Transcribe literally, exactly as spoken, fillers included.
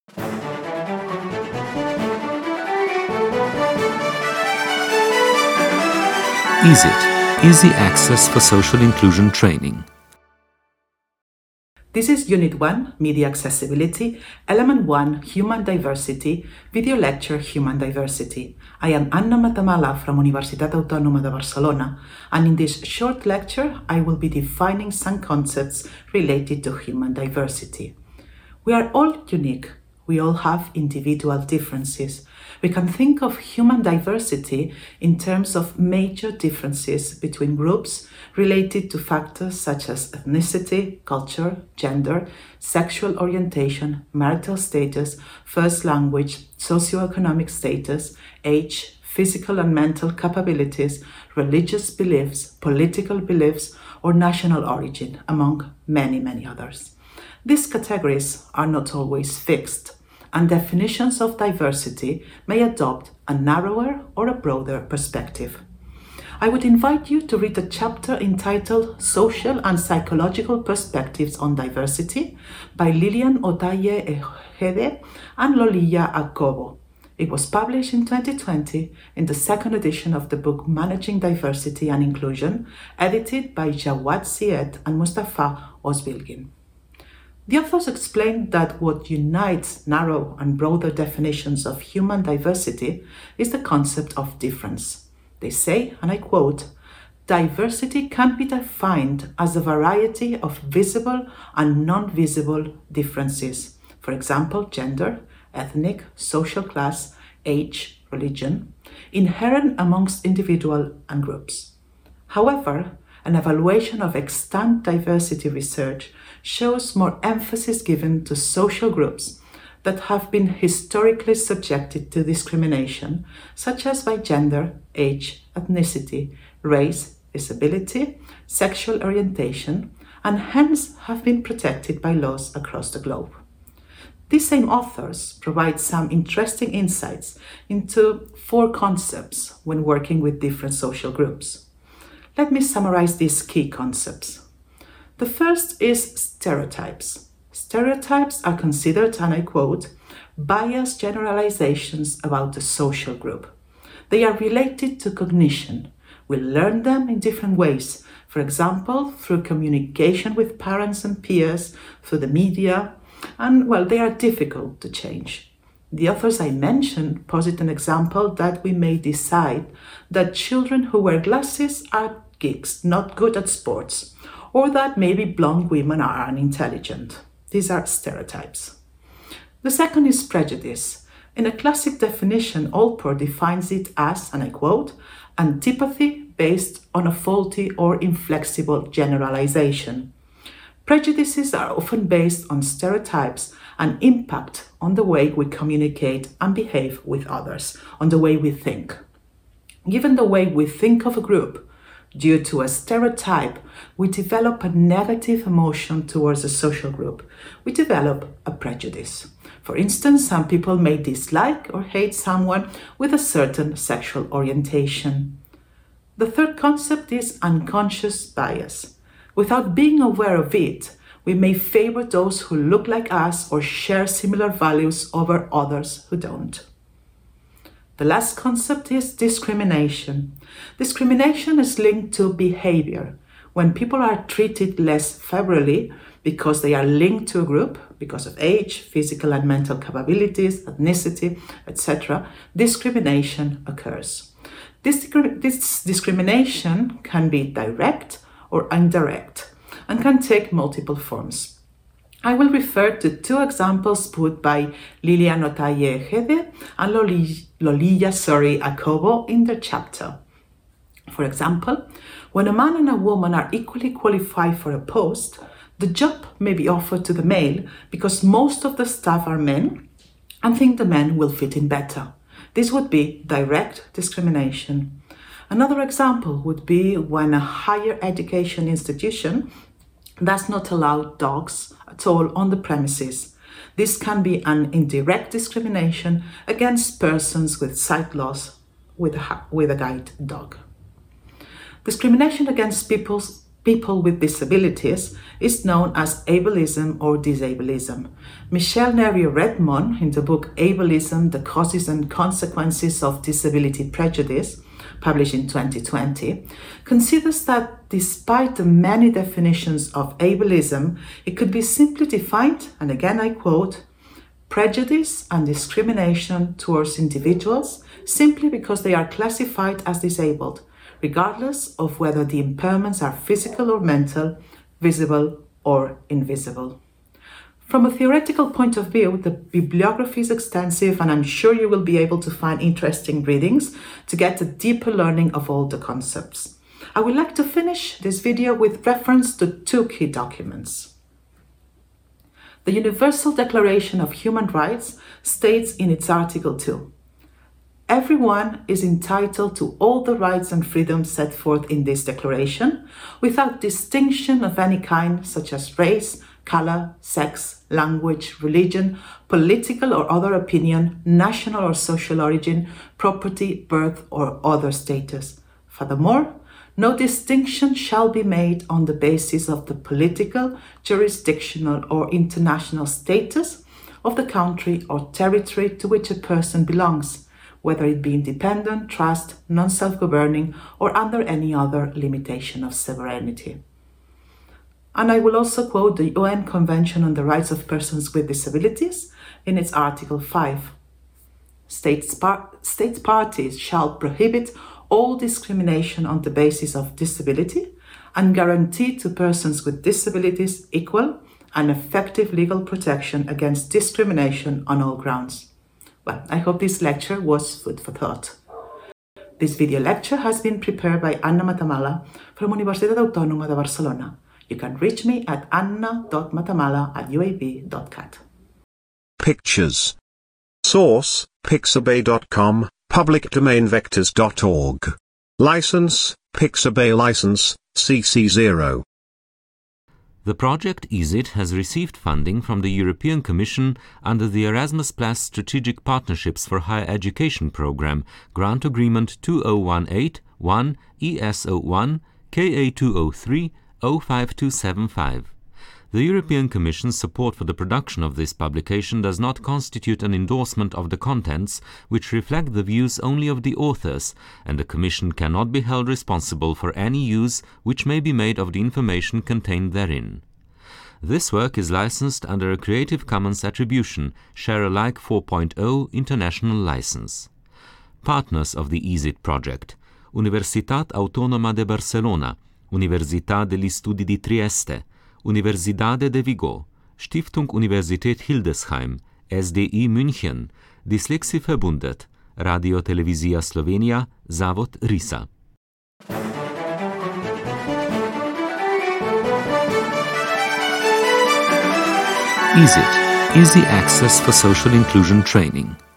EASIT, Easy Access for Social Inclusion Training. This is Unit one, Media Accessibility, Element one, Human Diversity, Video Lecture Human Diversity. I am Anna Matamala from Universitat Autònoma de Barcelona, and in this short lecture, I will be defining some concepts related to human diversity. We are all unique. We all have individual differences. We can think of human diversity in terms of major differences between groups related to factors such as ethnicity, culture, gender, sexual orientation, marital status, first language, socioeconomic status, age, physical and mental capabilities, religious beliefs, political beliefs, or national origin, among many, many others. These categories are not always fixed, and definitions of diversity may adopt a narrower or a broader perspective. I would invite you to read a chapter entitled Social and Psychological Perspectives on Diversity by Lilian Otaye Ejede and Lolija Acobo. It was published in twenty twenty in the second edition of the book Managing Diversity and Inclusion, edited by Jawad Syed and Mustafa Ozbilgin. The authors explain that what unites narrow and broader definitions of human diversity is the concept of difference. They say, and I quote, "Diversity can be defined as a variety of visible and non-visible differences. For example, gender, ethnic, social class, age, religion, inherent amongst individuals and groups. However, an evaluation of extant diversity research shows more emphasis given to social groups that have been historically subjected to discrimination, such as by gender, age, ethnicity, race, disability, sexual orientation, and hence have been protected by laws across the globe." These same authors provide some interesting insights into four concepts when working with different social groups. Let me summarize these key concepts. The first is stereotypes. Stereotypes are considered, and I quote, "biased generalizations about the social group. They are related to cognition. We learn them in different ways, for example, through communication with parents and peers, through the media, and, well, they are difficult to change. The authors I mentioned posit an example that we may decide that children who wear glasses are geeks, not good at sports, or that maybe blonde women are unintelligent. These are stereotypes. The second is prejudice. In a classic definition, Allport defines it as, and I quote, "antipathy based on a faulty or inflexible generalization." Prejudices are often based on stereotypes and impact on the way we communicate and behave with others, on the way we think. Given the way we think of a group, due to a stereotype, we develop a negative emotion towards a social group. We develop a prejudice. For instance, some people may dislike or hate someone with a certain sexual orientation. The third concept is unconscious bias. Without being aware of it, we may favor those who look like us or share similar values over others who don't. The last concept is discrimination. Discrimination is linked to behavior. When people are treated less favorably because they are linked to a group, because of age, physical and mental capabilities, ethnicity, et cetera, discrimination occurs. This, this discrimination can be direct or indirect and can take multiple forms. I will refer to two examples put by Lilian Otaye Ejede and Lolija sorry, Acobo in their chapter. For example, when a man and a woman are equally qualified for a post, the job may be offered to the male because most of the staff are men and think the men will fit in better. This would be direct discrimination. Another example would be when a higher education institution does not allow dogs at all on the premises. This can be an indirect discrimination against persons with sight loss with a, with a guide dog. Discrimination against people people with disabilities is known as ableism or disableism. Michelle Nerio-Redmond, in the book Ableism, The Causes and Consequences of Disability Prejudice, published in twenty twenty, considers that despite the many definitions of ableism, it could be simply defined, and again I quote, prejudice and discrimination towards individuals simply because they are classified as disabled, regardless of whether the impairments are physical or mental, visible or invisible. From a theoretical point of view, the bibliography is extensive, and I'm sure you will be able to find interesting readings to get a deeper learning of all the concepts. I would like to finish this video with reference to two key documents. The Universal Declaration of Human Rights states in its Article two, everyone is entitled to all the rights and freedoms set forth in this declaration, without distinction of any kind, such as race, color, sex, language, religion, political or other opinion, national or social origin, property, birth, or other status. Furthermore, no distinction shall be made on the basis of the political, jurisdictional, or international status of the country or territory to which a person belongs, whether it be independent, trust, non-self-governing, or under any other limitation of sovereignty. And I will also quote the U N Convention on the Rights of Persons with Disabilities in its Article five. States, par- state parties shall prohibit all discrimination on the basis of disability and guarantee to persons with disabilities equal and effective legal protection against discrimination on all grounds. Well, I hope this lecture was food for thought. This video lecture has been prepared by Anna Matamala from Universitat Autònoma de Barcelona. You can reach me at anna dot matamala at u a b dot cat. Pictures. Source, pixabay dot com, public domain vectors dot org. License, Pixabay License, C C zero. The project E A S I T has received funding from the European Commission under the Erasmus Plus Strategic Partnerships for Higher Education Programme, Grant Agreement two zero one eight one E S zero one K A two zero three zero five two seven five. The European Commission's support for the production of this publication does not constitute an endorsement of the contents, which reflect the views only of the authors, and the Commission cannot be held responsible for any use which may be made of the information contained therein. This work is licensed under a Creative Commons Attribution, Share Alike four point oh International License. Partners of the E A S I T project: Universitat Autónoma de Barcelona, Università degli Studi di Trieste, Universidade de Vigo, Stiftung Universität Hildesheim, S D I München, Dyslexie Verbundet, Radio Televizija Slovenija, Zavod RISA. E A S I T, Easy Access for Social Inclusion Training.